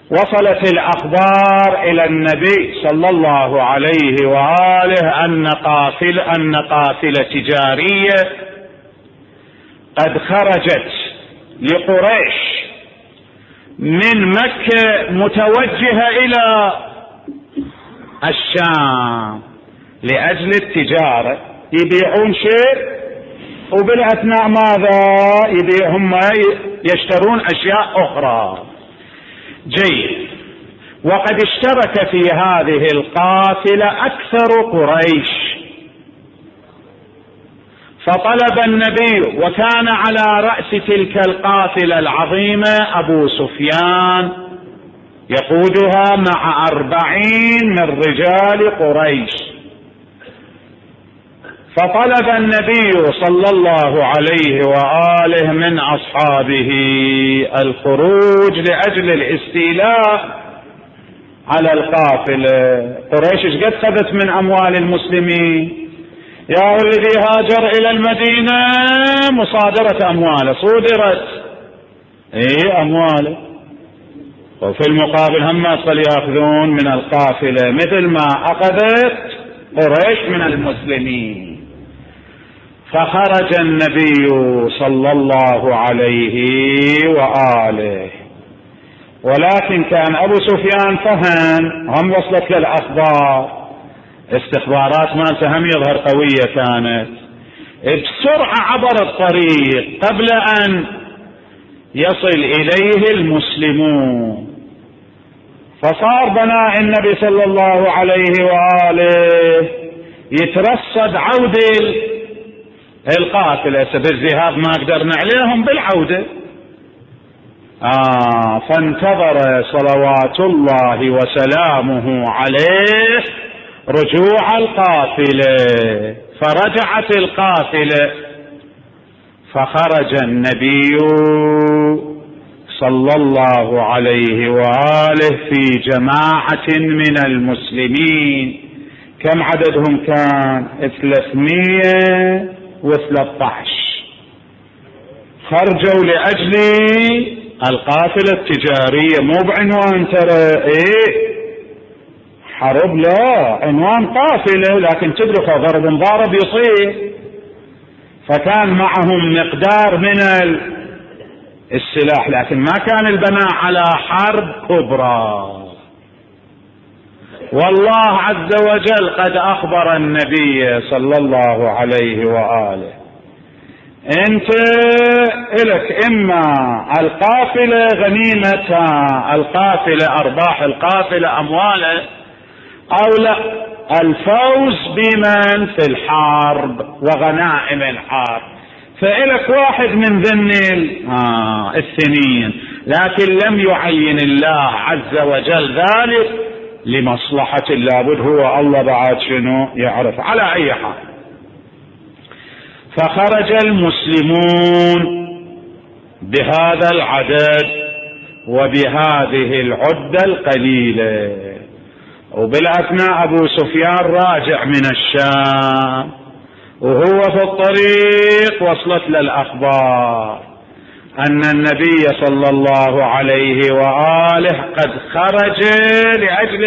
وصلت الأخبار إلى النبي صلى الله عليه وآله أن قافلة تجارية قد خرجت لقريش من مكة متوجهة إلى الشام لأجل التجارة، يبيعون شيء وبالأثناء ماذا هم يشترون أشياء أخرى. جيد. وقد اشترك في هذه القافلة أكثر قريش، فطلب النبي، وكان على رأس تلك القافلة العظيمة أبو سفيان يقودها مع 40 من رجال قريش، فطلب النبي صلى الله عليه وآله من أصحابه الخروج لأجل الاستيلاء على القافلة. قريش ايش قد خذت من أموال المسلمين؟ يا الذي هاجر إلى المدينة مصادرة أمواله، صودرت أمواله، وفي المقابل هم أصل يأخذون من القافلة مثل ما أخذت قريش من المسلمين. فخرج النبي صلى الله عليه وآله، ولكن كان أبو سفيان فهم، هم وصلت للأخبار، استخبارات مالته هم يظهر قوية كانت، بسرعة عبر الطريق قبل أن يصل إليه المسلمون. فصار بناء النبي صلى الله عليه وآله يترصد عودة القافلة، بالذهاب ما قدرنا عليهم بالعودة. فانتظر صلوات الله وسلامه عليه رجوع القافلة، فرجعت القافلة، فخرج النبي صلى الله عليه وآله في جماعة من المسلمين. كم عددهم كان؟ 313. خرجوا لأجل القافلة التجارية، مو بعنوان ترى حرب، لا، عنوان قافلة، لكن تدرك ضرب ضارب يصير. فكان معهم مقدار من السلاح، لكن ما كان البناء على حرب كبرى. والله عز وجل قد أخبر النبي صلى الله عليه وآله: انت لك اما القافلة غنيمتها، القافلة ارباح القافلة امواله، او لا الفوز بمن في الحرب وغنائم الحرب، فإلك واحد من ذن الثنين. لكن لم يعين الله عز وجل ذلك لمصلحة، لابد هو الله بعد شنو يعرف. على اي حال، فخرج المسلمون بهذا العدد وبهذه العدة القليلة، وبالأثناء أبو سفيان راجع من الشام، وهو في الطريق وصلت للأخبار أن النبي صلى الله عليه وآله قد خرج لأجل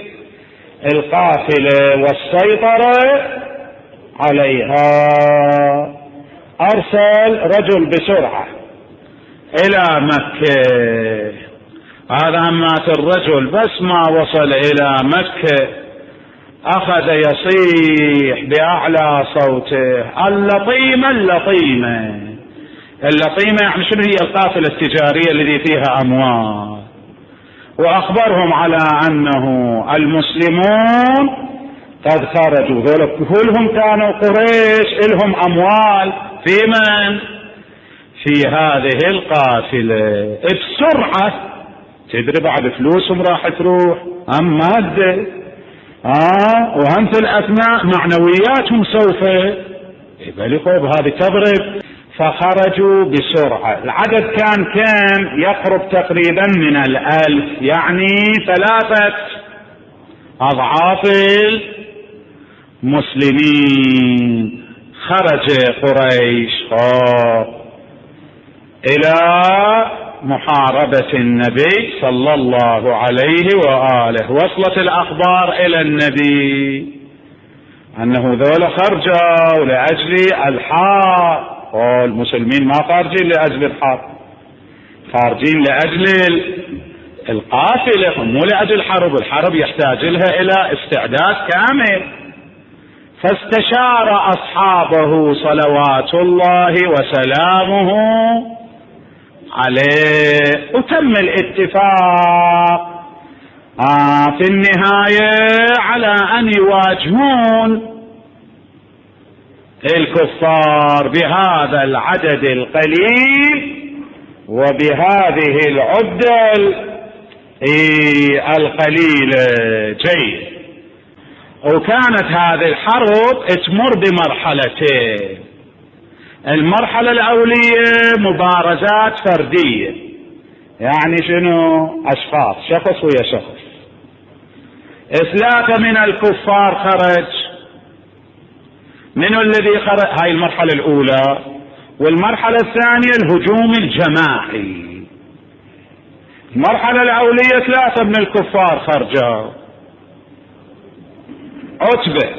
القافلة والسيطرة عليها. أرسل رجل بسرعة إلى مكة. هذا مات الرجل، بس ما وصل إلى مكة أخذ يصيح بأعلى صوته: اللطيمة اللطيمة اللطيمة. يعني شنو هي؟ القافلة التجارية التي فيها أموال. وأخبرهم على أنه المسلمون قد خرجوا، ذولا كلهم كانوا قريش، لهم أموال في من؟ في هذه القافلة. بسرعة، تدري بعد فلوسهم راح تروح، هم مادة، وهم في الأثناء معنوياتهم سوف يبلغوا بهذه تضرب. فخرجوا بسرعة. العدد كان كم؟ يقرب تقريبا من 1000، يعني 3 أضعاف المسلمين. خرج قريش إلى محاربة النبي صلى الله عليه وآله. وصلت الأخبار إلى النبي أنه ذولا خرجوا لأجل الحرب، والمسلمين ما خارجين لأجل الحرب، خارجين لأجل القافلة، مو لأجل الحرب. الحرب يحتاج لها إلى استعداد كامل. فاستشار أصحابه صلوات الله وسلامه عليه، وتم الاتفاق في النهاية على أن يواجهون الكفار بهذا العدد القليل وبهذه العدة القليلة. جيد. وكانت هذه الحرب تمر بمرحلتين. المرحلة الأولية مبارزات فردية، يعني شنو؟ أشخاص، شخص ويا شخص. 3 من الكفار خرج. من الذي خرج؟ هاي المرحلة الأولى. والمرحلة الثانية الهجوم الجماعي. المرحلة الأولية 3 من الكفار خرجوا: عتبة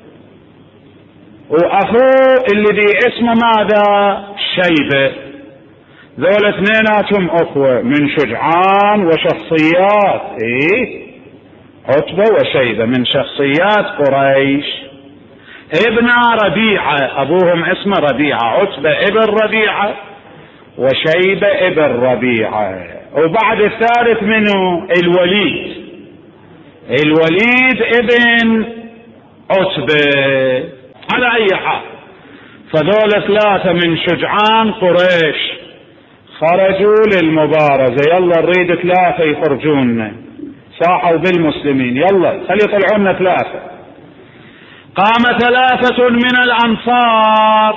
وأخوه الذي اسمه ماذا؟ شيبة. ذول اثنيناتهم أخوة من شجعان وشخصيات، عتبة وشيبة من شخصيات قريش. ابن ربيعة، أبوهم اسمه ربيعة، عتبة ابن ربيعة وشيبة ابن ربيعة. وبعد الثالث منه الوليد، الوليد ابن عتبة. على أي حال، فذول 3 من شجعان قريش خرجوا للمبارزة. يلا نريد 3 يخرجون، صاحوا بالمسلمين، يلا خلي يطلعون 3. قام 3 من الأنصار.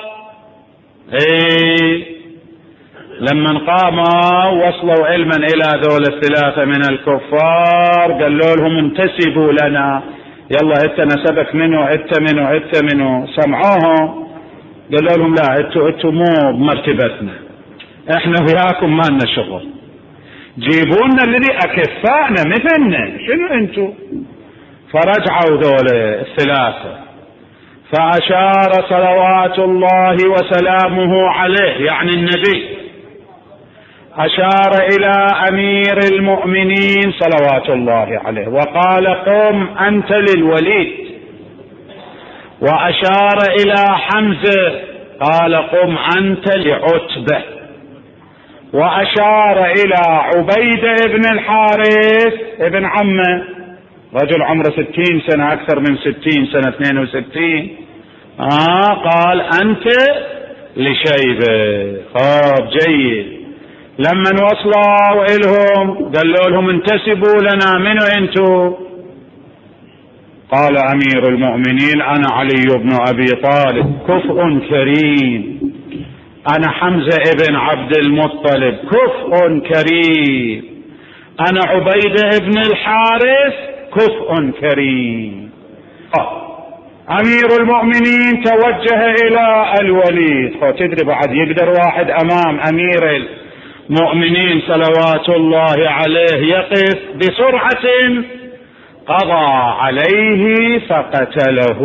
لما قاموا وصلوا علما إلى ذول 3 من الكفار، قالوا لهم انتسبوا لنا، يلا انت نسبك منه، انت منه. سمعوهم، قالوا لهم لا، انتوا مو بمرتبتنا، احنا وياكم ما لنا شغل، جيبونا الذي اكفانا مثلنا، شنو انتوا؟ فرجعوا ذول 3. فأشار صلوات الله وسلامه عليه، يعني النبي، أشار إلى أمير المؤمنين صلوات الله عليه وقال: قم أنت للوليد. وأشار إلى حمزة قال: قم أنت لعتبة. وأشار إلى عبيدة ابن الحارث ابن عمه، رجل عمره 60 سنة، أكثر من 60 سنة، 62. قال: أنت لشيبة. جيد. لما وصلوا إلهم قالوا لهم انتسبوا لنا، منو انتوا؟ قال أمير المؤمنين: أنا علي بن أبي طالب، كفء كريم. أنا حمزة ابن عبد المطلب، كفء كريم. أنا عبيدة ابن الحارث، كفء كريم. أمير المؤمنين توجه إلى الوليد. تدري بعد يقدر واحد أمام أمير المؤمنين صلوات الله عليه يقف بسرعة؟ قضى عليه فقتله.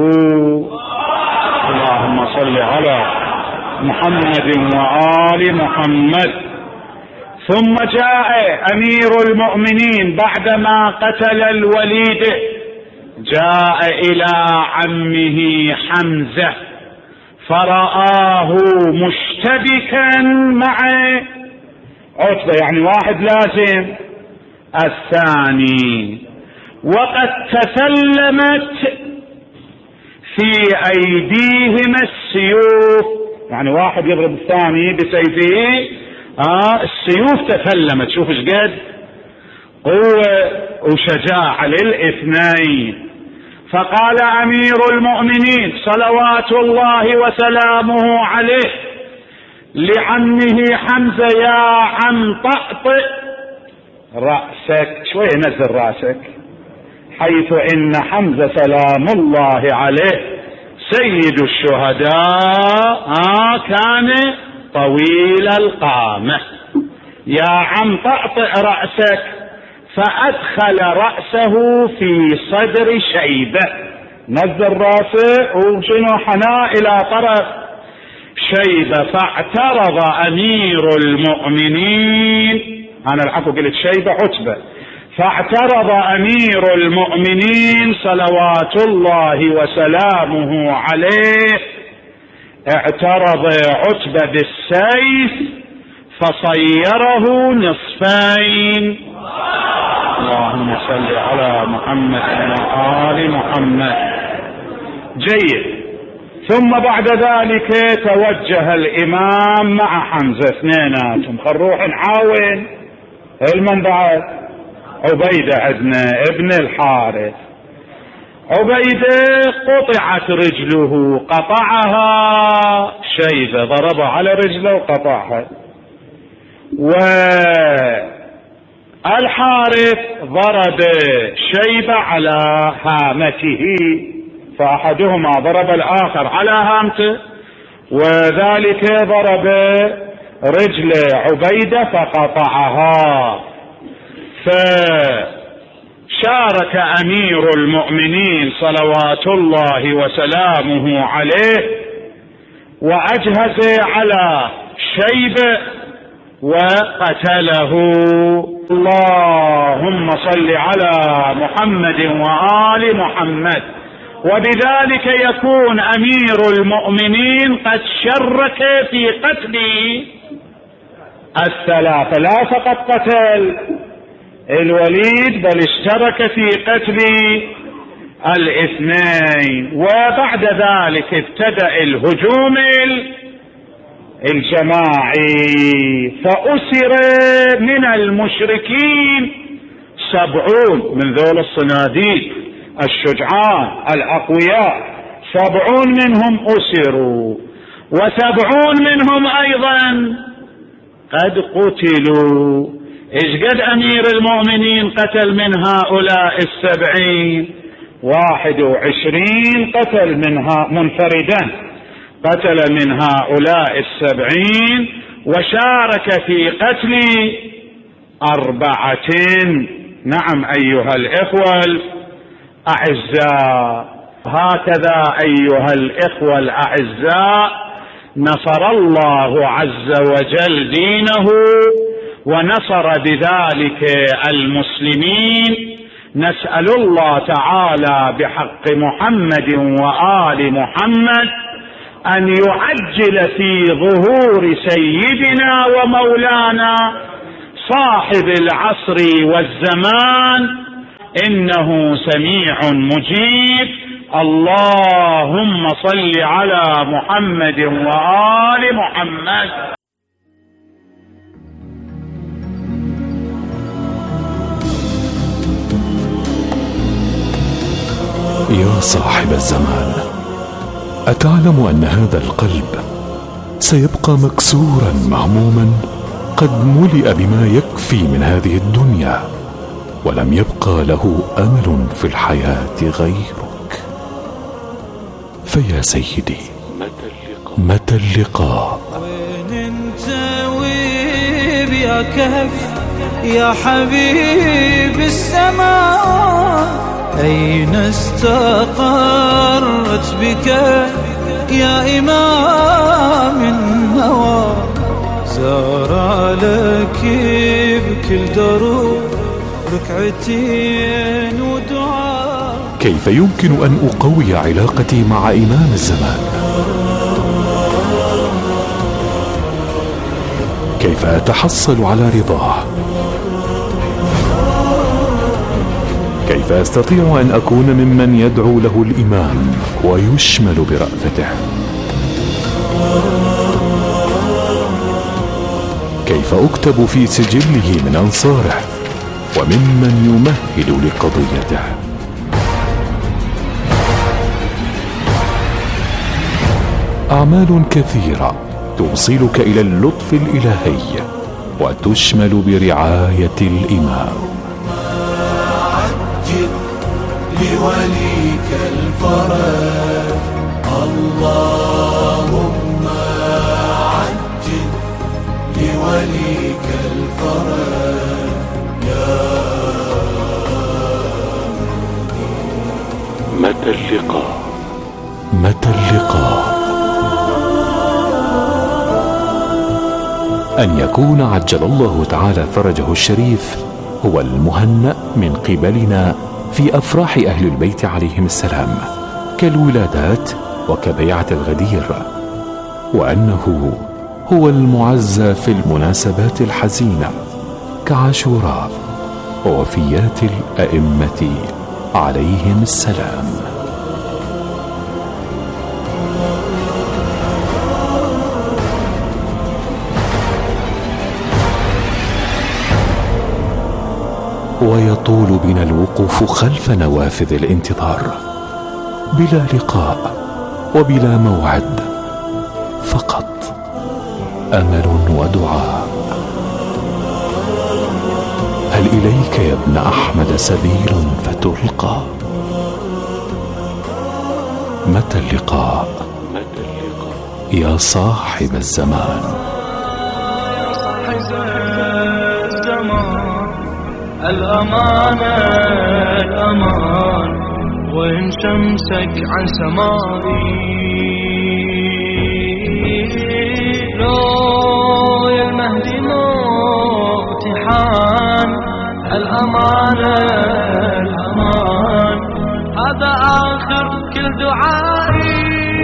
اللهم صل على محمد وآل محمد. ثم جاء أمير المؤمنين بعدما قتل الوليد، جاء إلى عمه حمزة فرآه مشتبكا مع عتبة، يعني واحد لازم الثاني، وقد تسلمت في أيديهما السيوف، يعني واحد يضرب الثاني بسيفه، السيوف تسلمت. شوف ايش قد قوة وشجاعة للاثنين. فقال أمير المؤمنين صلوات الله وسلامه عليه لعمه حمزة: يا عم طأطئ رأسك، شوية نزل رأسك، حيث إن حمزة سلام الله عليه سيد الشهداء كان طويل القامة. يا عم طأطئ رأسك، فأدخل رأسه في صدر شيبة، نزل رأسه وشنو حناه إلى طرف شيبة، فاعترض أمير المؤمنين، أنا العفو قلت شيبة عتبة، فاعترض أمير المؤمنين صلوات الله وسلامه عليه، اعترض عتبة بالسيف فصيره نصفين. اللهم صل على محمد وآل محمد. جيد. ثم بعد ذلك توجه الإمام مع حمزة اثنيناتهم، خلروح نعاون. المن بعد؟ عبيدة عندنا ابن الحارث. عبيدة قطعت رجله، قطعها شيبة، ضربها على رجله وقطعها. والحارث ضرب شيبة على هامته، فأحدهما ضرب الآخر على هامته، وذلك ضرب رجل عبيدة فقطعها. فشارك أمير المؤمنين صلوات الله وسلامه عليه وأجهز على شيبة وقتله. اللهم صل على محمد وآل محمد. وبذلك يكون أمير المؤمنين قد شرك في قتل الثلاثة، لا فقط قتل الوليد بل اشترك في قتل الاثنين. وبعد ذلك ابتدأ الهجوم الجماعي، فأسر من المشركين 70 من ذول الصناديد الشجعان الأقوياء، 70 منهم أسروا، و70 منهم أيضا قد قتلوا. إيش قد أمير المؤمنين قتل من هؤلاء 70؟ 21 قتل منها منفردا، قتل من هؤلاء 70، وشارك في قتل 4. نعم أيها الإخوة الأعزاء، هكذا أيها الإخوة الأعزاء نصر الله عز وجل دينه ونصر بذلك المسلمين. نسأل الله تعالى بحق محمد وآل محمد أن يعجل في ظهور سيدنا ومولانا صاحب العصر والزمان، إنه سميع مجيب. اللهم صل على محمد وآل محمد. يا صاحب الزمان، أتعلم أن هذا القلب سيبقى مكسورا مهموما، قد ملئ بما يكفي من هذه الدنيا، ولم يبقى له أمل في الحياة غيرك. فيا سيدي، متى اللقاء؟ وين انت ويب يا كهف يا حبيب السماء؟ أين استقرت بك يا إمام النوى؟ زار لك بكل دروب ركعتين ودعاء. كيف يمكن أن أقوي علاقتي مع إمام الزمان؟ كيف أتحصل على رضاه؟ كيف أستطيع أن أكون ممن يدعو له الإمام ويشمل برأفته؟ كيف أكتب في سجله من أنصاره وممن يمهد لقضيته؟ أعمال كثيرة توصلك إلى اللطف الإلهي وتشمل برعاية الإمام. لوليك الفرج اللهم عجل لوليك الفرج. متى اللقاء؟ متى اللقاء؟ أن يكون عجل الله تعالى فرجه الشريف هو المهنأ من قبلنا في أفراح أهل البيت عليهم السلام كالولادات وكبيعة الغدير، وأنه هو المعزى في المناسبات الحزينة كعاشوراء ووفيات الأئمة عليهم السلام. ويطول بنا الوقوف خلف نوافذ الانتظار بلا لقاء وبلا موعد، فقط أمل ودعاء. هل إليك يا ابن أحمد سبيل فتلقى؟ متى اللقاء؟ يا صاحب الزمان. الأمان الأمان وإن شمسك عن سمائي، لو يا المهدي موتحان. الأمان الأمان هذا آخر كل دعائي.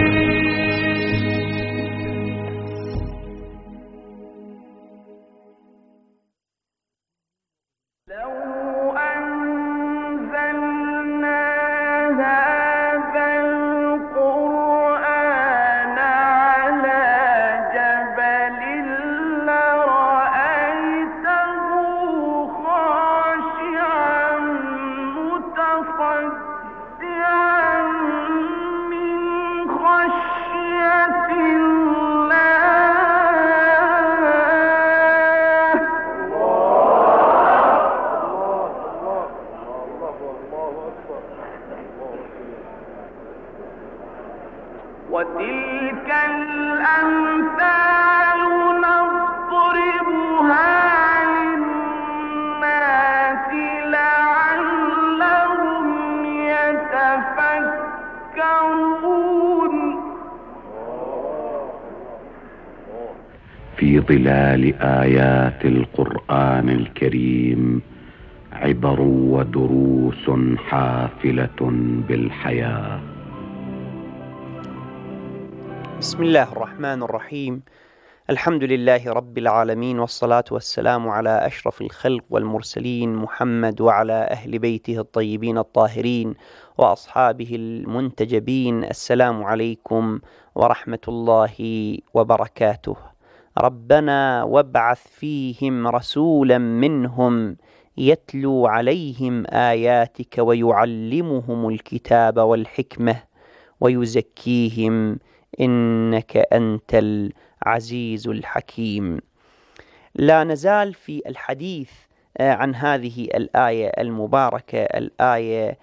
وتلك الأمثال نضربها للناس لعلهم يتفكرون. في ظلال آيات القرآن الكريم عبر ودروس حافلة بالحياة. بسم الله الرحمن الرحيم. الحمد لله رب العالمين، والصلاة والسلام على أشرف الخلق والمرسلين محمد وعلى أهل بيته الطيبين الطاهرين وأصحابه المنتجبين. السلام عليكم ورحمة الله وبركاته. ربنا وابعث فيهم رسولا منهم يتلو عليهم آياتك ويعلمهم الكتاب والحكمة ويزكيهم إنك أنت العزيز الحكيم. لا نزال في الحديث عن هذه الآية المباركة، الآية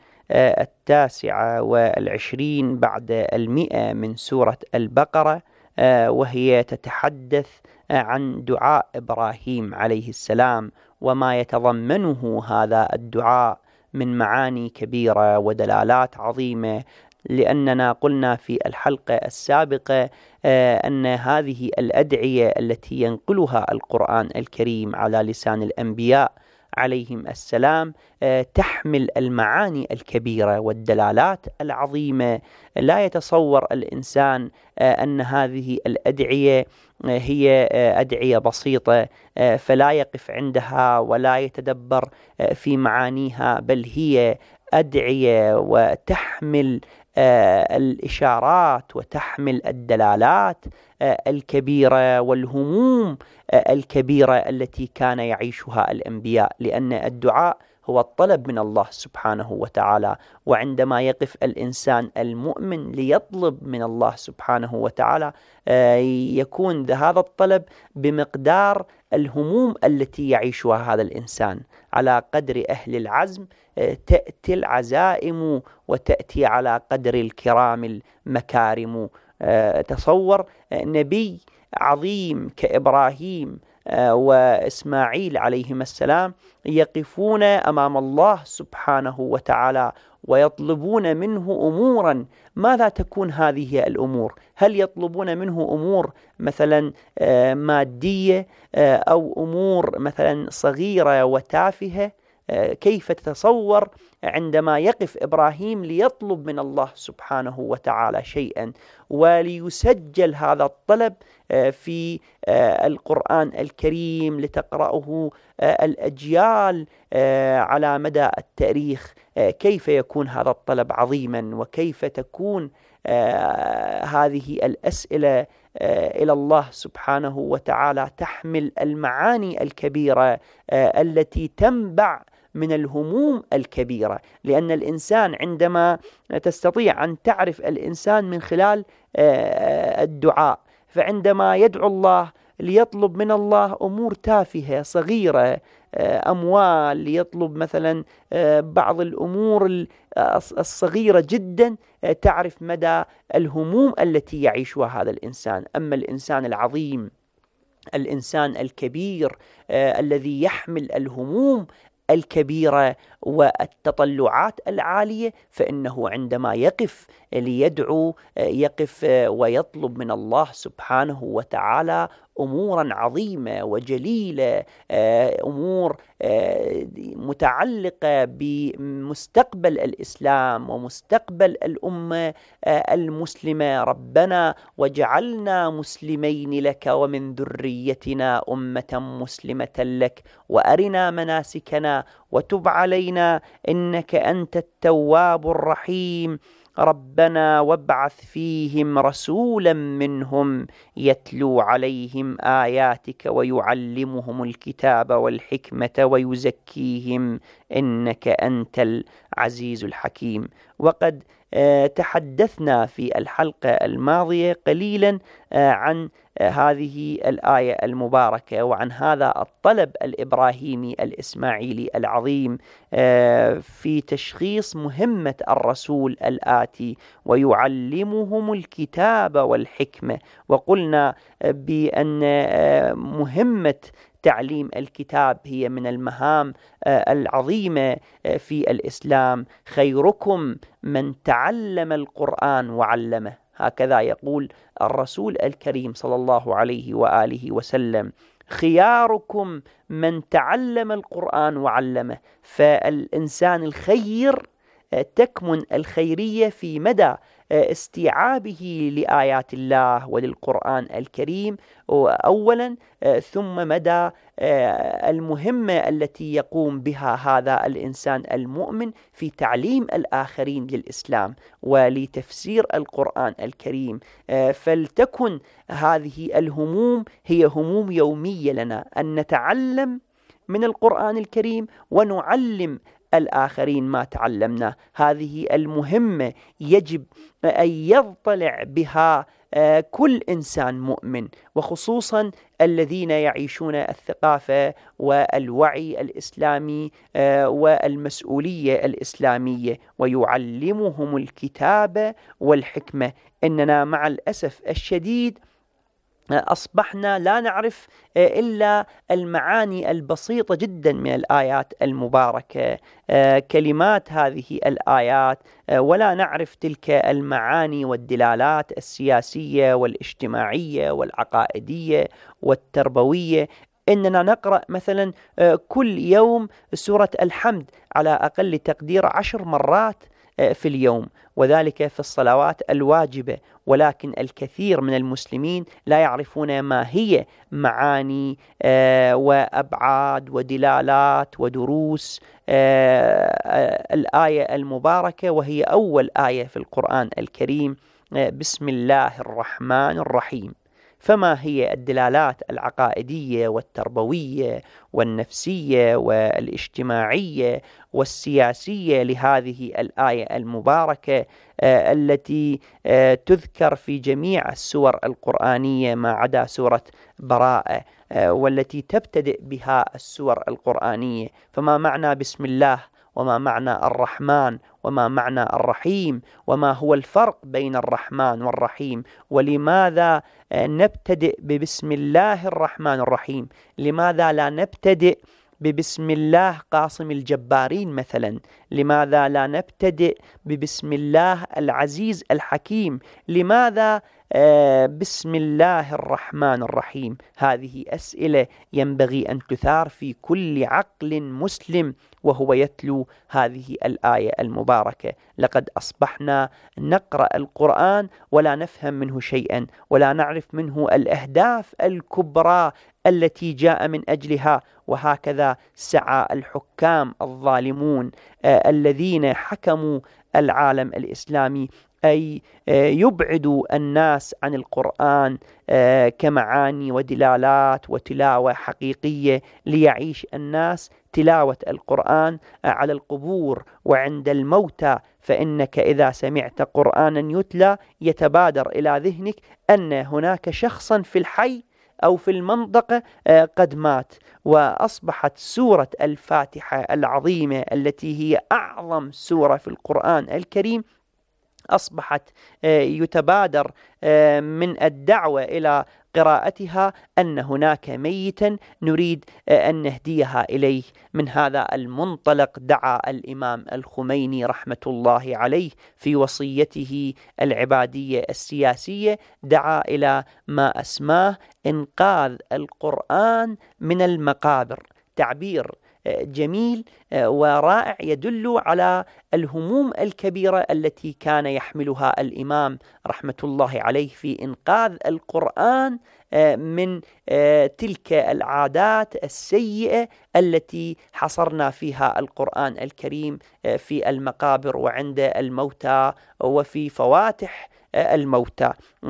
29 بعد 100 من سورة البقرة، وهي تتحدث عن دعاء إبراهيم عليه السلام وما يتضمنه هذا الدعاء من معاني كبيرة ودلالات عظيمة. لأننا قلنا في الحلقة السابقة أن هذه الأدعية التي ينقلها القرآن الكريم على لسان الأنبياء عليهم السلام تحمل المعاني الكبيرة والدلالات العظيمة. لا يتصور الإنسان أن هذه الأدعية هي أدعية بسيطة فلا يقف عندها ولا يتدبر في معانيها، بل هي أدعية وتحمل الإشارات وتحمل الدلالات الكبيرة والهموم الكبيرة التي كان يعيشها الأنبياء. لأن الدعاء هو الطلب من الله سبحانه وتعالى، وعندما يقف الإنسان المؤمن ليطلب من الله سبحانه وتعالى يكون هذا الطلب بمقدار الهموم التي يعيشها هذا الإنسان. على قدر أهل العزم تأتي العزائم وتأتي على قدر الكرام المكارم. تصور نبي عظيم كإبراهيم وإسماعيل عليهما السلام يقفون أمام الله سبحانه وتعالى ويطلبون منه أمورا. ماذا تكون هذه الأمور؟ هل يطلبون منه أمور مثلا مادية أو أمور مثلا صغيرة وتافهة؟ كيف تتصور عندما يقف إبراهيم ليطلب من الله سبحانه وتعالى شيئا وليسجل هذا الطلب في القرآن الكريم لتقرأه الأجيال على مدى التاريخ؟ كيف يكون هذا الطلب عظيما، وكيف تكون هذه الأسئلة إلى الله سبحانه وتعالى تحمل المعاني الكبيرة التي تنبع من الهموم الكبيرة. لأن الإنسان عندما تستطيع أن تعرف الإنسان من خلال الدعاء، فعندما يدعو الله ليطلب من الله أمور تافهة صغيرة، أموال، ليطلب مثلا بعض الأمور الصغيرة جدا، تعرف مدى الهموم التي يعيشها هذا الإنسان. أما الإنسان العظيم، الإنسان الكبير الذي يحمل الهموم الكبيرة والتطلعات العالية، فإنه عندما يقف ليدعو يقف ويطلب من الله سبحانه وتعالى أمورا عظيمة وجليلة، أمور متعلقة بمستقبل الإسلام ومستقبل الأمة المسلمة. ربنا وجعلنا مسلمين لك ومن ذريتنا أمة مسلمة لك وأرنا مناسكنا وتب علينا إنك أنت التواب الرحيم. ربنا وابعث فيهم رسولا منهم يتلو عليهم آياتك ويعلمهم الكتاب والحكمة ويزكيهم إنك أنت العزيز الحكيم. وقد تحدثنا في الحلقة الماضية قليلا عن هذه الآية المباركة وعن هذا الطلب الإبراهيمي الإسماعيلي العظيم في تشخيص مهمة الرسول الآتي: ويعلمهم الكتاب والحكمة. وقلنا بأن مهمة تعليم الكتاب هي من المهام العظيمة في الإسلام. خيركم من تعلم القرآن وعلمه، هكذا يقول الرسول الكريم صلى الله عليه وآله وسلم. خياركم من تعلم القرآن وعلمه. فالإنسان الخير تكمن الخيرية في مدى استيعابه لآيات الله وللقرآن الكريم أولا، ثم مدى المهمة التي يقوم بها هذا الإنسان المؤمن في تعليم الآخرين للإسلام ولتفسير القرآن الكريم. فلتكن هذه الهموم هي هموم يومية لنا، أن نتعلم من القرآن الكريم ونعلم الآخرين ما تعلمناه. هذه المهمة يجب أن يضطلع بها كل إنسان مؤمن، وخصوصا الذين يعيشون الثقافة والوعي الإسلامي والمسؤولية الإسلامية. ويعلمهم الكتاب والحكمة. إننا مع الأسف الشديد أصبحنا لا نعرف إلا المعاني البسيطة جدا من الآيات المباركة، كلمات هذه الآيات، ولا نعرف تلك المعاني والدلالات السياسية والاجتماعية والعقائدية والتربوية. إننا نقرأ مثلا كل يوم سورة الحمد على أقل تقدير 10 مرات في اليوم، وذلك في الصلوات الواجبة، ولكن الكثير من المسلمين لا يعرفون ما هي معاني وأبعاد ودلالات ودروس الآية المباركة، وهي أول آية في القرآن الكريم: بسم الله الرحمن الرحيم. فما هي الدلالات العقائدية والتربوية والنفسية والاجتماعية والسياسية لهذه الآية المباركة التي تذكر في جميع السور القرآنية ما عدا سورة براءة، والتي تبتدئ بها السور القرآنية؟ فما معنى بسم الله؟ وما معنى الرحمن؟ وما معنى الرحيم؟ وما هو الفرق بين الرحمن والرحيم؟ ولماذا نبتدئ ببسم الله الرحمن الرحيم؟ لماذا لا نبتدئ ببسم الله قاصم الجبارين مثلا؟ لماذا لا نبتدئ ببسم الله العزيز الحكيم؟ لماذا بسم الله الرحمن الرحيم؟ هذه أسئلة ينبغي أن تثار في كل عقل مسلم وهو يتلو هذه الآية المباركة. لقد أصبحنا نقرأ القرآن ولا نفهم منه شيئا، ولا نعرف منه الأهداف الكبرى التي جاء من أجلها. وهكذا سعى الحكام الظالمون الذين حكموا العالم الإسلامي أي يبعدوا الناس عن القرآن كمعاني ودلالات وتلاوة حقيقية، ليعيش الناس تلاوة القرآن على القبور وعند الموتى. فإنك إذا سمعت قرآنا يتلى يتبادر إلى ذهنك أن هناك شخصا في الحي أو في المنطقة قد مات. وأصبحت سورة الفاتحة العظيمة التي هي أعظم سورة في القرآن الكريم أصبحت يتبادر من الدعوة إلى قراءتها أن هناك ميتا نريد أن نهديها إليه. من هذا المنطلق دعا الإمام الخميني رحمة الله عليه في وصيته العبادية السياسية، دعا إلى ما أسماه إنقاذ القرآن من المقابر. تعبير جميل ورائع يدل على الهموم الكبيرة التي كان يحملها الإمام رحمة الله عليه في إنقاذ القرآن من تلك العادات السيئة التي حصرنا فيها القرآن الكريم في المقابر وعند الموتى وفي فواتح الموتى.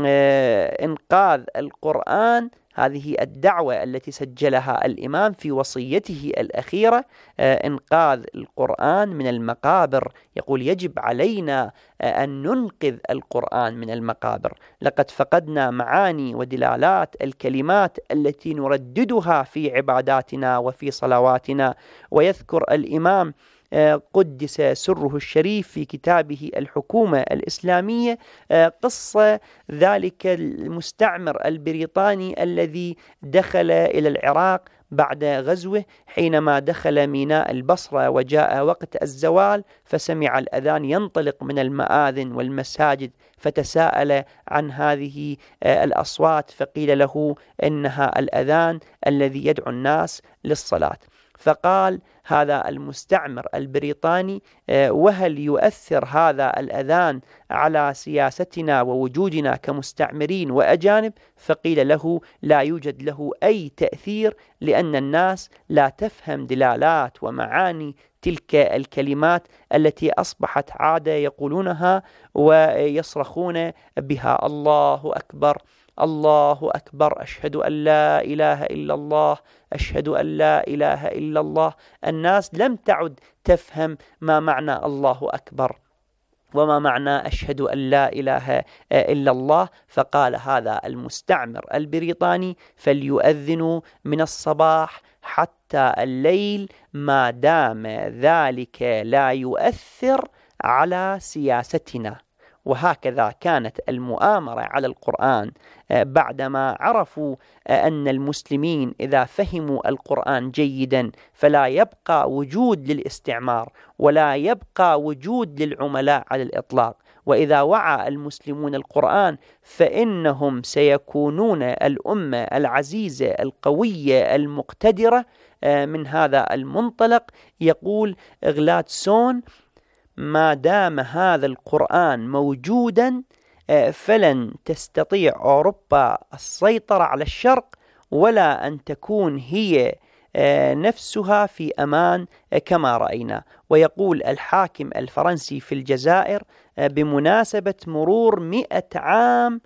إنقاذ القرآن، هذه الدعوة التي سجلها الإمام في وصيته الأخيرة، إنقاذ القرآن من المقابر. يقول يجب علينا أن ننقذ القرآن من المقابر. لقد فقدنا معاني ودلالات الكلمات التي نرددها في عباداتنا وفي صلواتنا. ويذكر الإمام قدس سره الشريف في كتابه الحكومة الإسلامية قصة ذلك المستعمر البريطاني الذي دخل إلى العراق بعد غزوه، حينما دخل ميناء البصرة وجاء وقت الزوال فسمع الأذان ينطلق من المآذن والمساجد، فتساءل عن هذه الأصوات فقيل له إنها الأذان الذي يدعو الناس للصلاة. فقال هذا المستعمر البريطاني وهل يؤثر هذا الأذان على سياستنا ووجودنا كمستعمرين وأجانب؟ فقيل له لا يوجد له أي تأثير، لأن الناس لا تفهم دلالات ومعاني تلك الكلمات التي أصبحت عادة يقولونها ويصرخون بها: الله أكبر، الله أكبر، أشهد أن لا إله إلا الله، أشهد أن لا إله إلا الله. الناس لم تعد تفهم ما معنى الله أكبر وما معنى أشهد أن لا إله إلا الله. فقال هذا المستعمر البريطاني: فليؤذنوا من الصباح حتى الليل ما دام ذلك لا يؤثر على سياستنا. وهكذا كانت المؤامرة على القرآن بعدما عرفوا أن المسلمين إذا فهموا القرآن جيدا فلا يبقى وجود للاستعمار ولا يبقى وجود للعملاء على الإطلاق. وإذا وعى المسلمون القرآن فإنهم سيكونون الأمة العزيزة القوية المقتدرة. من هذا المنطلق يقول غلادسون: ما دام هذا القرآن موجودا فلن تستطيع أوروبا السيطرة على الشرق ولا أن تكون هي نفسها في أمان كما رأينا. ويقول الحاكم الفرنسي في الجزائر بمناسبة مرور 100 عام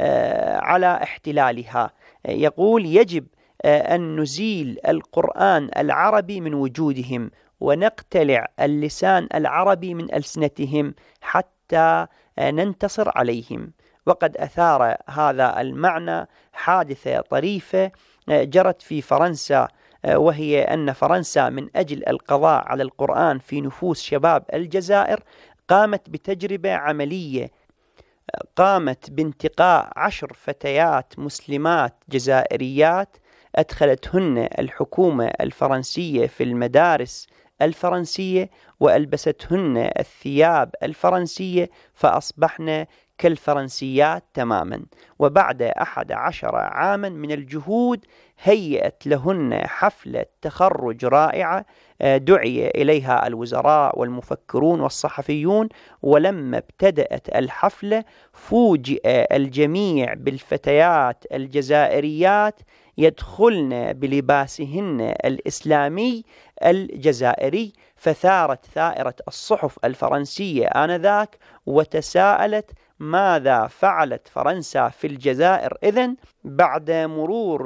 على احتلالها، يقول يجب أن نزيل القرآن العربي من وجودهم ونقتلع اللسان العربي من ألسنتهم حتى ننتصر عليهم. وقد أثار هذا المعنى حادثة طريفة جرت في فرنسا، وهي أن فرنسا من أجل القضاء على القرآن في نفوس شباب الجزائر قامت بتجربة عملية، قامت بانتقاء 10 فتيات مسلمات جزائريات أدخلتهن الحكومة الفرنسية في المدارس الفرنسية وألبستهن الثياب الفرنسية فأصبحن كالفرنسيات تماما. وبعد 11 عاما من الجهود هيأت لهن حفلة تخرج رائعة دعي إليها الوزراء والمفكرون والصحفيون. ولما ابتدأت الحفلة فوجئ الجميع بالفتيات الجزائريات يدخلن بلباسهن الإسلامي الجزائري، فثارت ثائرة الصحف الفرنسية آنذاك وتساءلت ماذا فعلت فرنسا في الجزائر إذن بعد مرور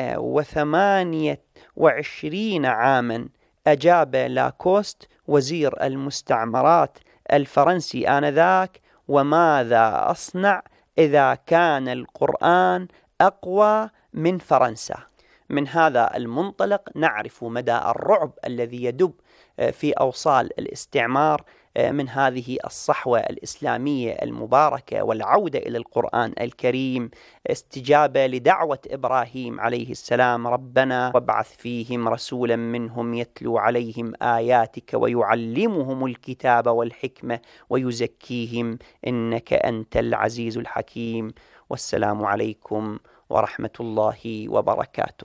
128 عاما؟ أجاب لاكوست وزير المستعمرات الفرنسي آنذاك: وماذا أصنع إذا كان القرآن أقوى من فرنسا؟ من هذا المنطلق نعرف مدى الرعب الذي يدب في أوصال الاستعمار من هذه الصحوة الإسلامية المباركة والعودة إلى القرآن الكريم، استجابة لدعوة إبراهيم عليه السلام: ربنا وابعث فيهم رسولا منهم يتلو عليهم آياتك ويعلمهم الكتاب والحكمة ويزكيهم إنك أنت العزيز الحكيم. والسلام عليكم ورحمة الله وبركاته.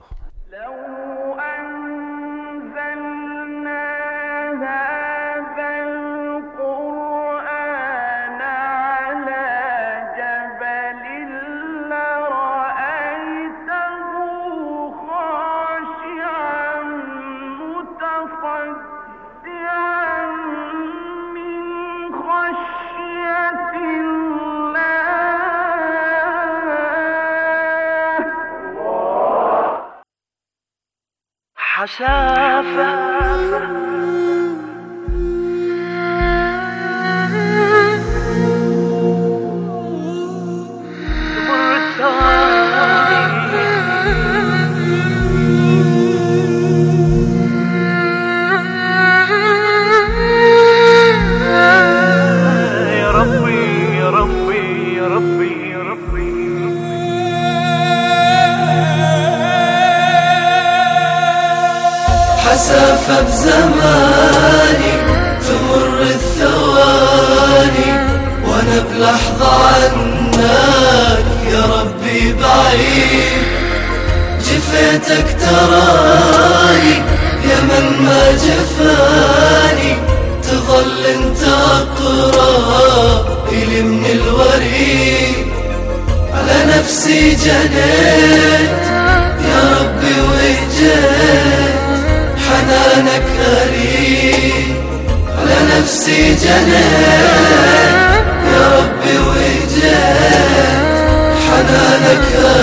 حسافة بزماني تمر الثواني وانا بلحظة عنك يا ربي بعيد، جفيتك تراني يا من ما جفاني، تظل انت اقرب الي من الوريد، على نفسي جنيت يا ربي وجيت حنانك أريد، على نفسي جنيت يا ربي وجيت حنانك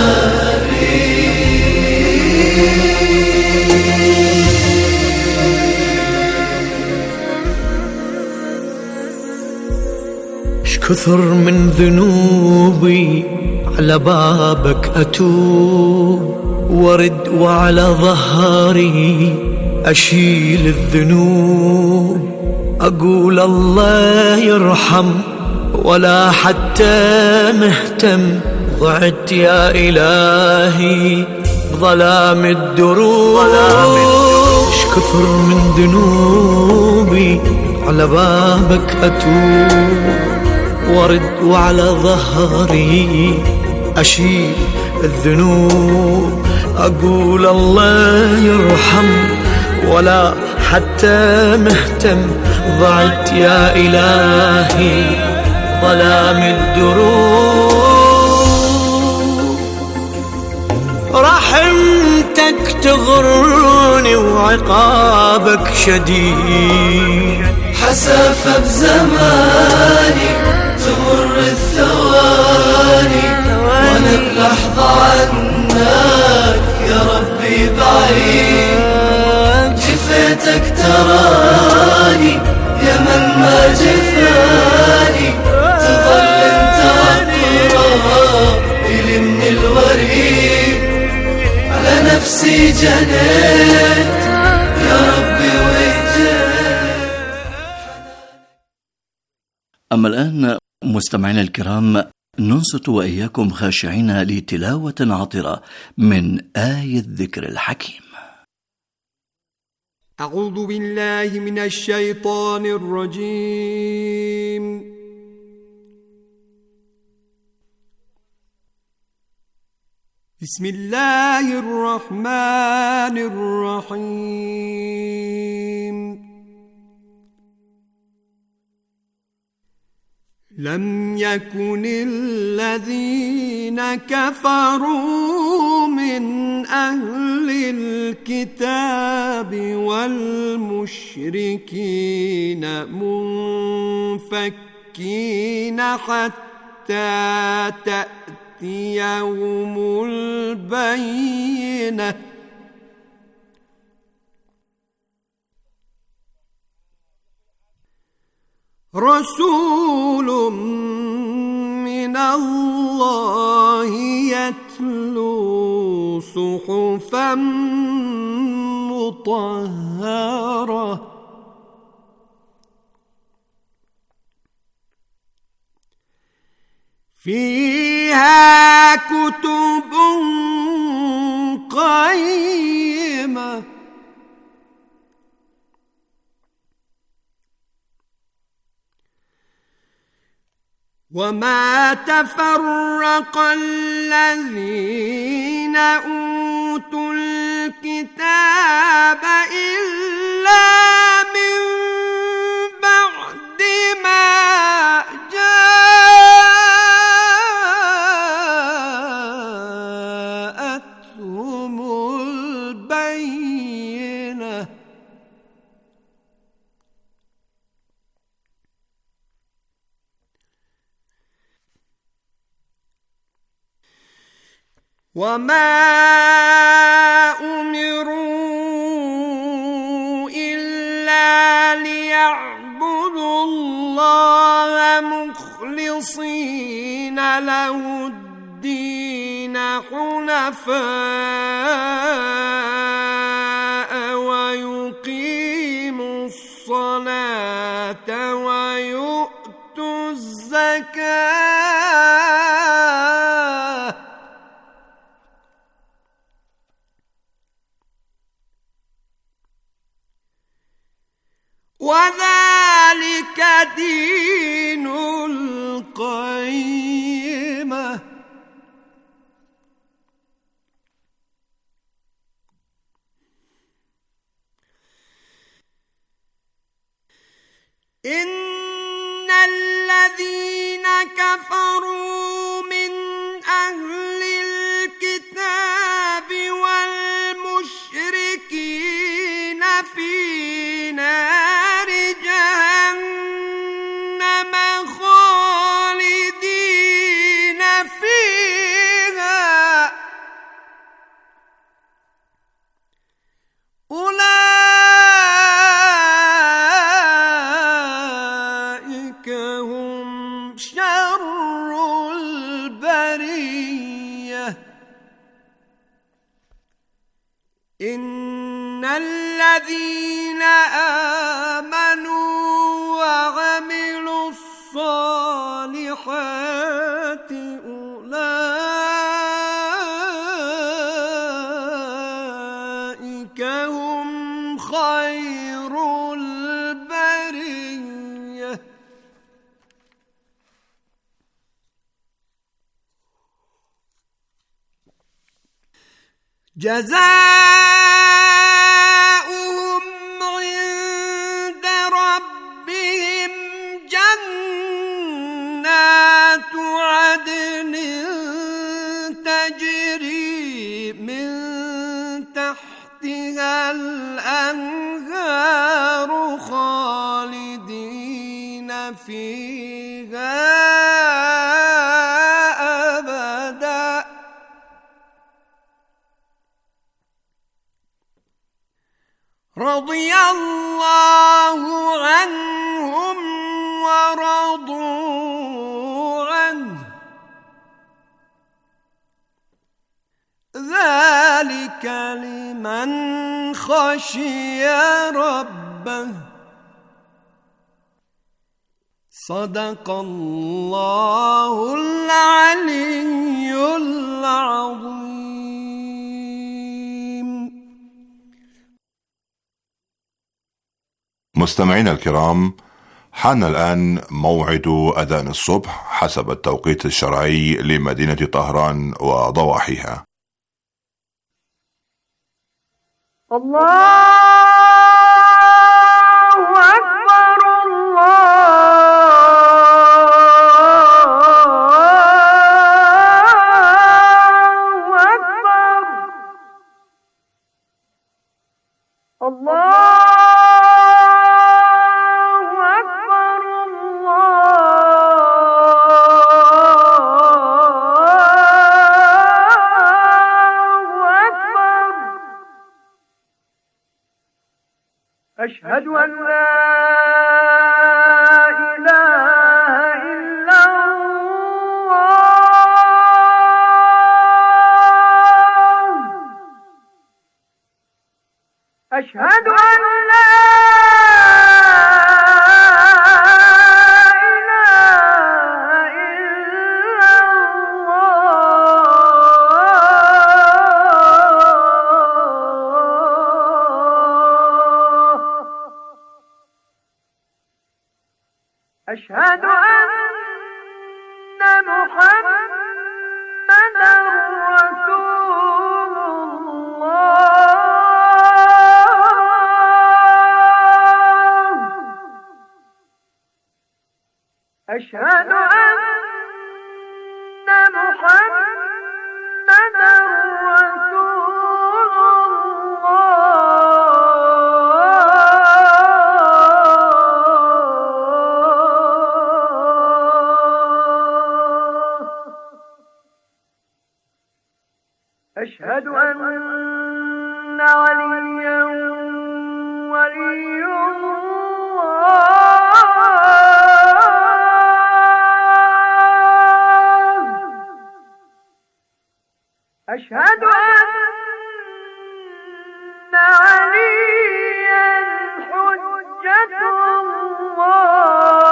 أريد. كثر من ذنوبي على بابك أتوب، ورد وعلى ظهري أشيل الذنوب، أقول الله يرحم ولا حتى مهتم، ضعت يا إلهي ظلام الدروب. كثر من ذنوبي على بابك أتوب، ورد وعلى ظهري أشيل الذنوب، أقول الله يرحم ولا حتى مهتم، ضعت يا إلهي ظلام الدروب. رحمتك تغرني وعقابك شديد، حسافة بزماني تمر الثواني وانا بلحظة عنك يا ربي بعيد، جفيتك تراني يا من ما جفاني، تظل انت اقرب الي من الوريد، على نفسي جنيت يا ربي وجيت. أما الآن مستمعينا الكرام ننصت وإياكم خاشعين لتلاوة عطرة من آية الذكر الحكيم. أعوذ بالله من الشيطان الرجيم. بسم الله الرحمن الرحيم. لم يكن الذين كفروا من أهل الكتاب والمشركين منفكين حتى تأتيهم البينة. رسول من الله يتلو صحفا مطهرة فيها كتب قيمة وما تفرق الذين أوتوا الكتاب إلا من بعد ما جاءتهم البينة. وما أمروا إلا ليعبدوا الله مخلصين له الدين حنفاء ويقيموا الصلاة ويؤتوا الزكاة وذلك دين القيمة. إن الذين كفروا من أهل الكتاب والمشركين في نار جهنم خالدين فيها أولئك هم شر البرية. إن الذين آمنوا وعملوا الصالحات أولئك هم خير البرية. جزاؤهم عند ربهم جنات عدن تجري من تحتها الأنهار خالدين فيها أبدا. رضي الله عنهم ورضوا عنه ذلك لمن خشي ربه. صدق الله العلي العظيم. مستمعينا الكرام، حان الآن موعد أذان الصبح حسب التوقيت الشرعي لمدينة طهران وضواحيها. الله أكبر الله أكبر الله أشهد أن لا إله إلا الله أشهد أن لا أشهد أن محمدا رسول الله أشهد أن محمدا رسول أشهد أن عليا ولي الله أشهد أن عليا حجة الله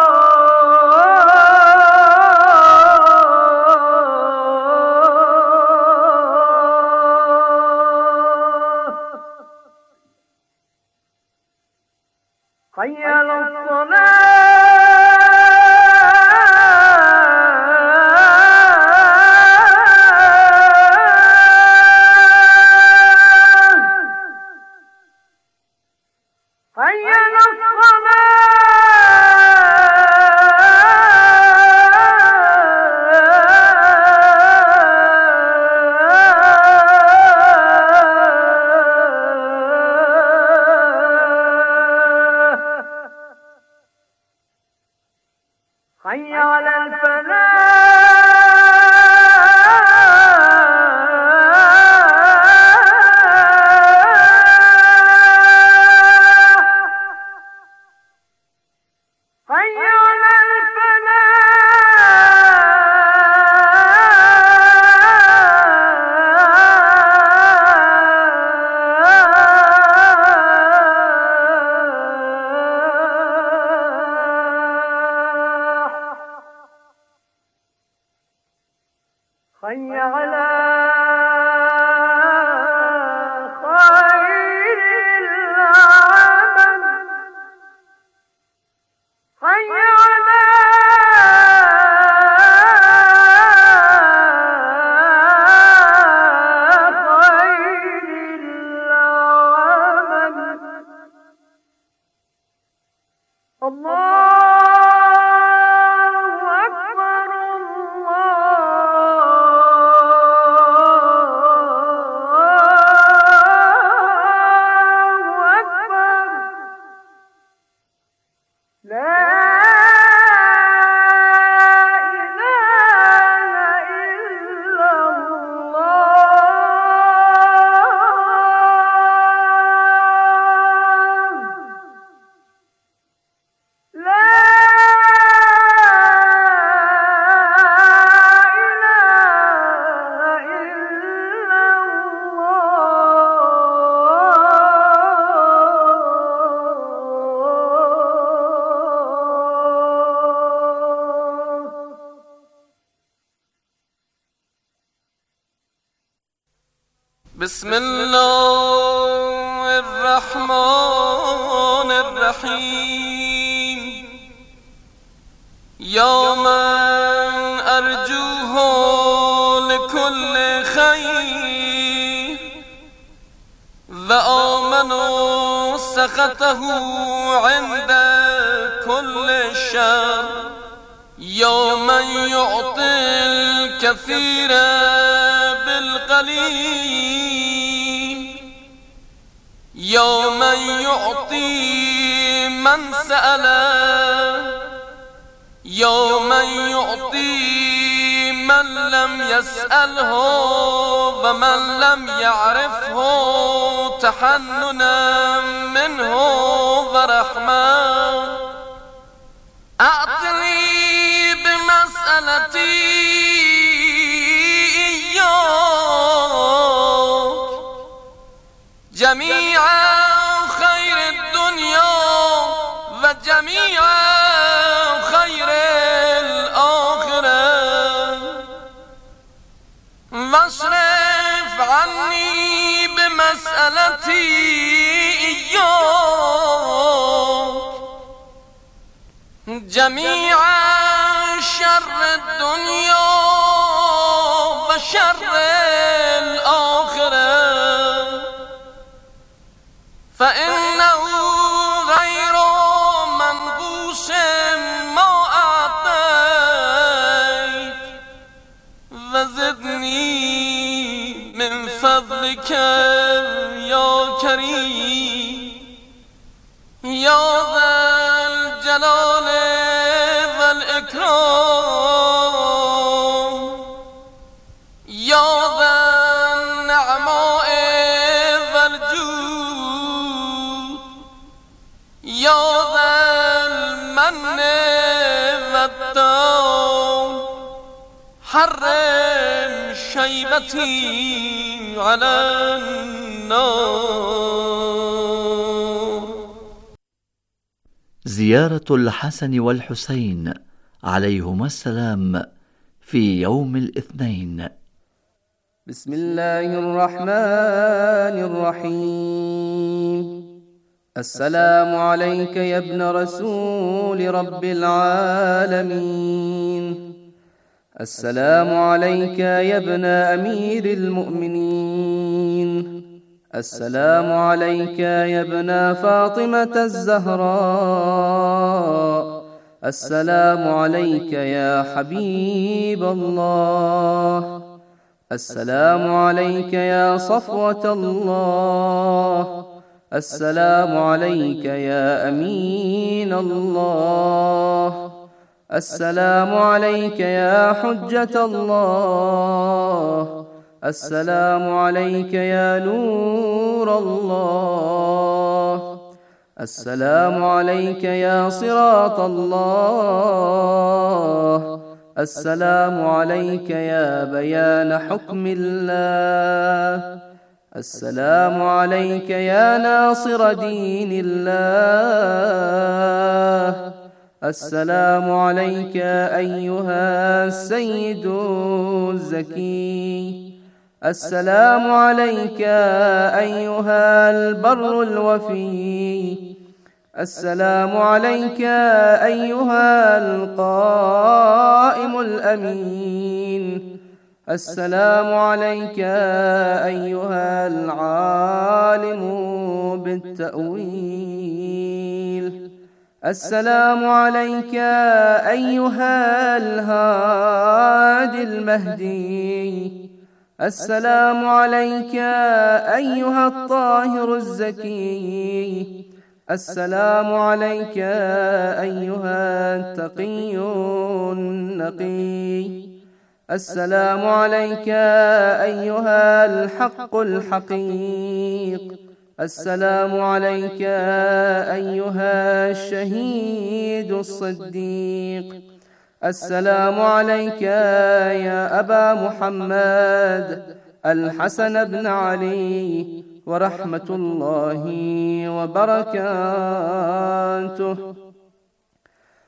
حي على الصلاة حي على حي على الفلاح حي على حي على خير العمل حي على خير العمل الله بسم الله الرحمن الرحيم يا من أرجوه لكل خير وآمن سخطه عند كل شر يا من يعطي الكثير بالقليل يا من يعطي من سأله يا من يعطي من لم يسأله ومن لم يعرفه تحننا منه ورحمة أعطني بمسألتي إياك جميع خير الدنيا وجميع خير الآخرة واصرف عني بمسألتي إياك جميع شر الدنيا وشر الآخرة فإنه غير منقوص ما أعطيت وزدني من فضلك يا كريم يا ذا الجلال والإكرام يا ذا النعماء والجود يا ذا المن والدام حرم شيبتي على النار. زيارة الحسن والحسين عليهما السلام في يوم الاثنين. بسم الله الرحمن الرحيم. السلام عليك يا ابن رسول رب العالمين. السلام عليك يا ابن أمير المؤمنين. السلام عليك يا ابن فاطمة الزهراء. السلام عليك يا حبيب الله. السلام عليك يا صفوة الله. السلام عليك يا أمين الله. السلام عليك يا حجة الله. السلام عليك يا نور الله. السلام عليك يا صراط الله. السلام عليك يا بيان حكم الله. السلام عليك يا ناصر دين الله. السلام عليك أيها السيد الزكي. السلام عليك أيها البر الوفي. السلام عليك أيها القائم الأمين. السلام عليك أيها العالم بالتأويل. السلام عليك أيها الهادي المهدي. السلام عليك أيها الطاهر الزكي. السلام عليك أيها التقي النقي. السلام عليك أيها الحق الحقيق. السلام عليك أيها الشهيد الصديق. السلام عليك يا أبا محمد الحسن بن علي ورحمة الله وبركاته.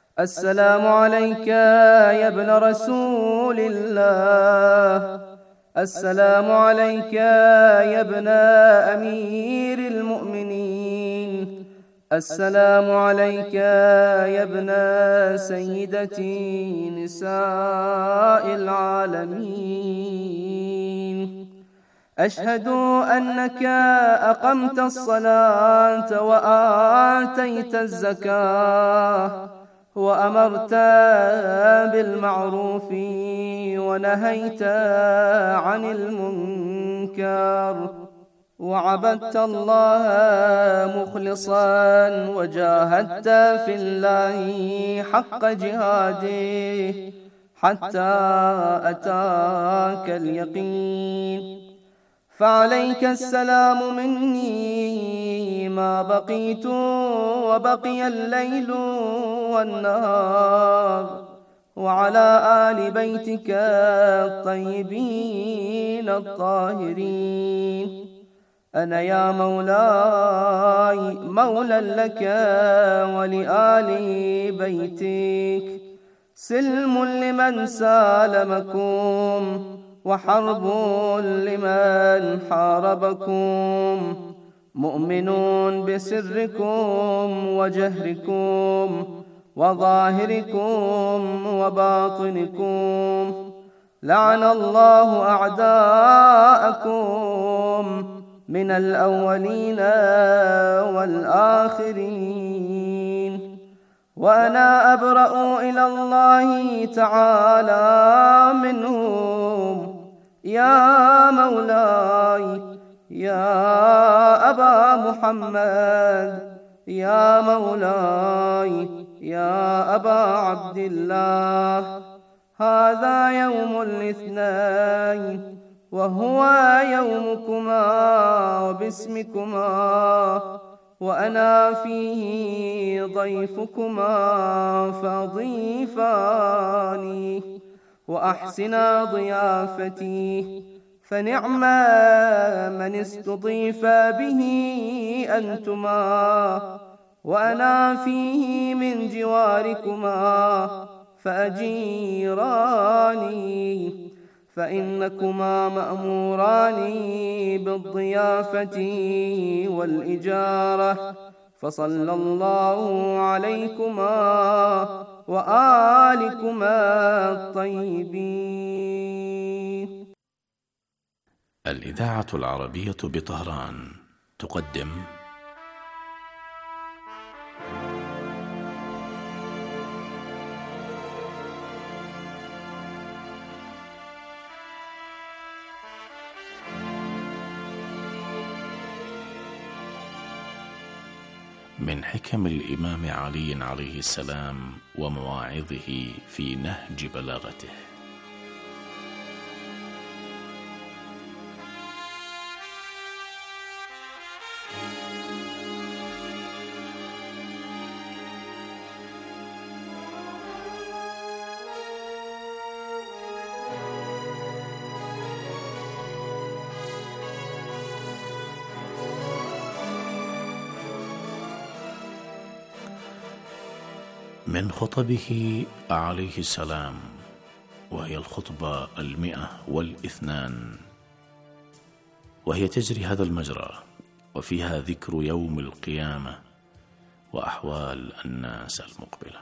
السلام عليك يا ابن رسول الله. السلام عليك يا ابن أمير المؤمنين. السلام عليك يا ابن سيدتي نساء العالمين. أشهد أنك أقمت الصلاة وآتيت الزكاة وأمرت بالمعروف ونهيت عن المنكر وعبدت الله مخلصا وجاهدت في الله حق جهاده حتى أتاك اليقين. فعليك السلام مني ما بقيت وبقي الليل والنهار، وعلى آل بيتك الطيبين الطاهرين. أنا يا مولاي مولى لك ولآل بيتك، سلم لمن سالمكم وحرب لمن حاربكم، مؤمنون بسركم وجهركم وظاهركم وباطنكم. لعن الله أعداءكم من الأولين والآخرين. وأنا أبرأ إلى الله تعالى منهم. يا مولاي يا أبا محمد، يا مولاي يا أبا عبد الله، هذا يوم الاثنين وهو يومكما وباسمكما، وأنا فيه ضيفكما فضيفاني، وأحسنا ضيافتي، فنعم من استضيف به أنتما، وأنا فيه من جواركما فأجيراني، فإنكما مأموران بالضيافة والإجارة. فصلى الله عليكما وآلكما الطيبين. الإذاعة العربية بطهران تقدم من حكم الإمام علي عليه السلام ومواعظه في نهج بلاغته. من خطبه عليه السلام، وهي الخطبة 102، وهي تجري هذا المجرى، وفيها ذكر يوم القيامة وأحوال الناس المقبلة.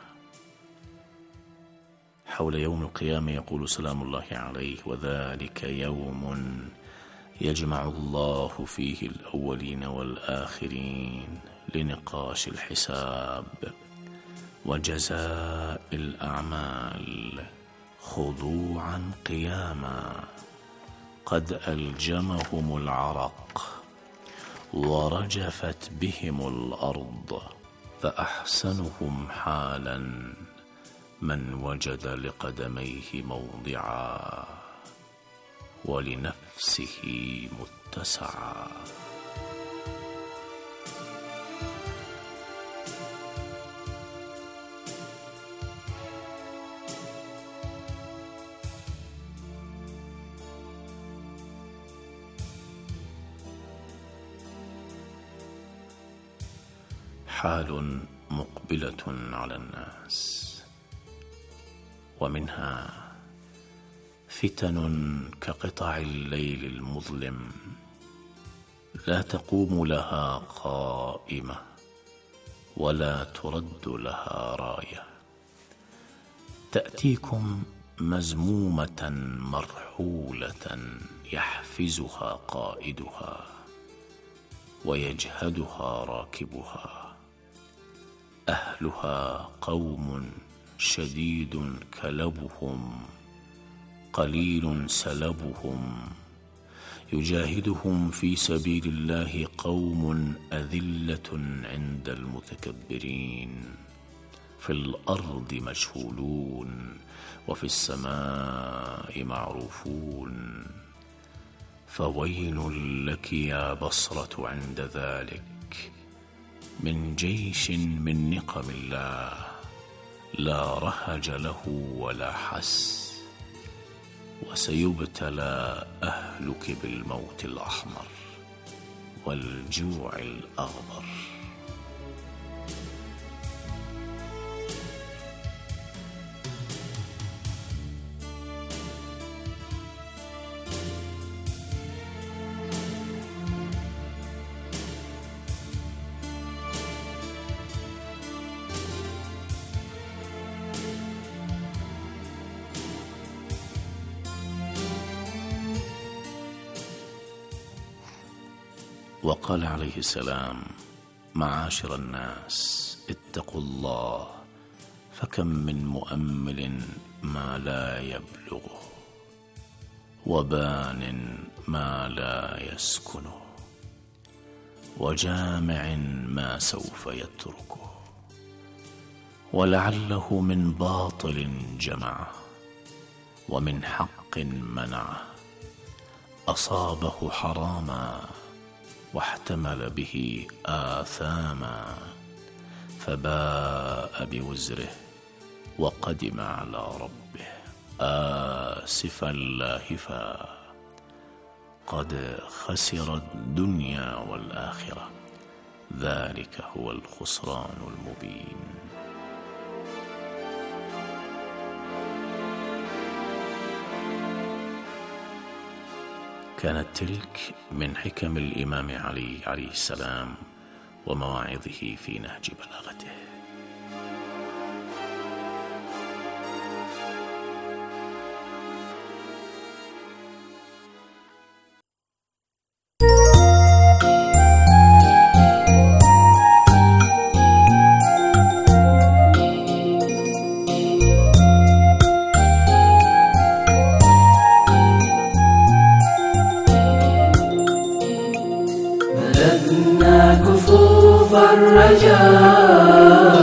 حول يوم القيامة يقول سلام الله عليه: وذلك يوم يجمع الله فيه الأولين والآخرين لنقاش الحساب وجزاء الأعمال خضوعا قياما، قد ألجمهم العرق ورجفت بهم الأرض، فأحسنهم حالا من وجد لقدميه موضعا ولنفسه متسعا. حال مقبلة على الناس، ومنها فتن كقطع الليل المظلم لا تقوم لها قائمة ولا ترد لها راية، تأتيكم مزمومة مرحولة يحفزها قائدها ويجهدها راكبها. أهلها قوم شديد كلبهم قليل سلبهم، يجاهدهم في سبيل الله قوم أذلة عند المتكبرين، في الأرض مجهولون وفي السماء معروفون. فويل لك يا بصرة عند ذلك من جيش من نقم الله لا رهج له ولا حس، وسيبتلى أهلك بالموت الأحمر والجوع الأغبر. وقال عليه السلام: معاشر الناس اتقوا الله، فكم من مؤمل ما لا يبلغه، وبان ما لا يسكنه، وجامع ما سوف يتركه، ولعله من باطل جمعه ومن حق منعه، أصابه حراما واحتمل به آثاما، فباء بوزره وقدم على ربه آسفا لاهفا، قد خسر الدنيا والآخرة، ذلك هو الخسران المبين. كانت تلك من حكم الإمام علي عليه السلام ومواعظه في نهج بلاغته. كفوف الرجاء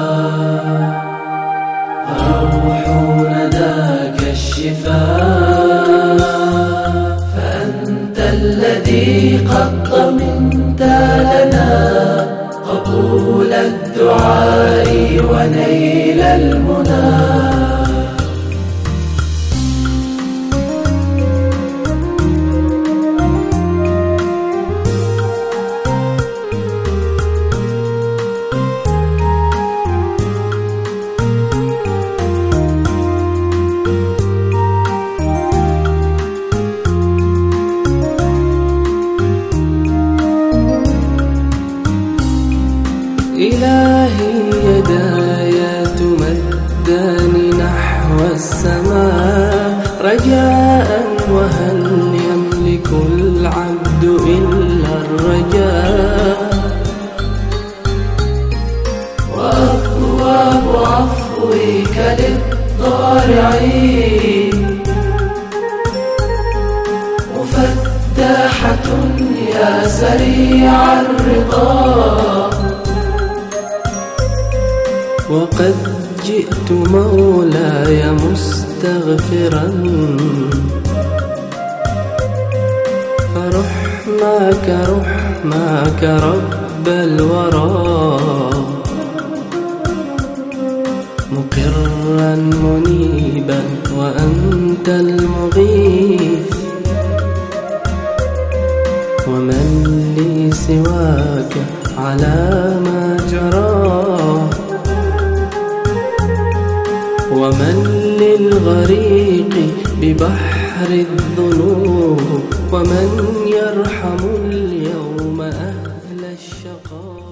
وروحنا ذاك الشفاء، فأنت الذي قد ضمنت لنا قبول الدعاء ونيل المنى. إلهي يداي تمدان نحو السماء رجاء، وهل يملك العبد إلا الرجاء، وأبواب عفوك للضارعين مفتحة يا سريع الرضا، وقد جئت مولاي مستغفرا، فرحماك رب الورى، مقرا منيبا وأنت المغيث، ومن لي سواك على ما جرى، ومن للغريق ببحر الذنوب ومن يرحم اليوم أهل الشقاء.